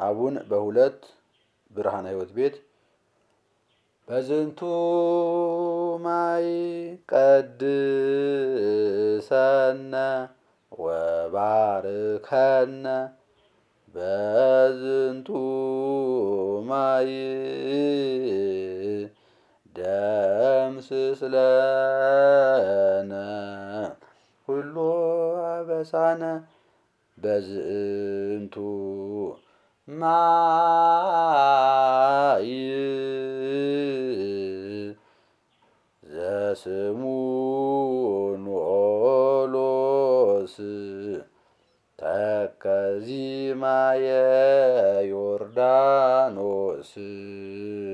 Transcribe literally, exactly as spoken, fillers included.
አቡን በሁለት ብርሃነ ሕይወት ቤት በዝንቱ ማይ ቀድሰነ ወባርከነ በዝንቱ ማይ ደምስስ ለነ ሁሉ አበሳነ በዝንቱ ማይ ዘስሙ ኖሎስ ተከዚማየ ዮርዳኖስ